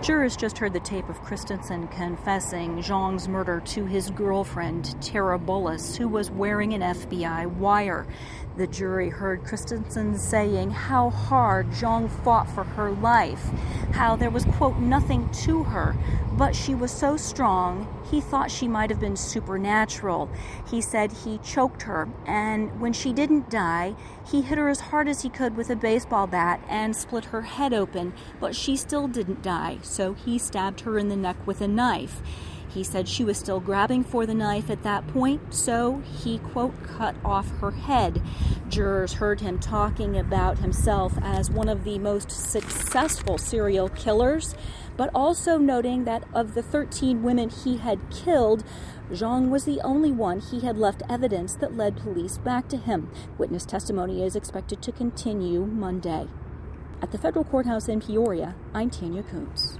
Jurors just heard the tape of Christensen confessing Zhang's murder to his girlfriend, Tara Bullis, who was wearing an FBI wire. The jury heard Christensen saying how hard Zhang fought for her life, how there was, quote, nothing to her, but she was so strong, he thought she might have been supernatural. He said he choked her, and when she didn't die, he hit her as hard as he could with a baseball bat and split her head open, but she still didn't die, so he stabbed her in the neck with a knife. He said she was still grabbing for the knife at that point, so he, quote, cut off her head. Jurors heard him talking about himself as one of the most successful serial killers, but also noting that of the 13 women he had killed, Zhang was the only one he had left evidence that led police back to him. Witness testimony is expected to continue Monday. At the federal courthouse in Peoria, I'm Tanya Kuntz.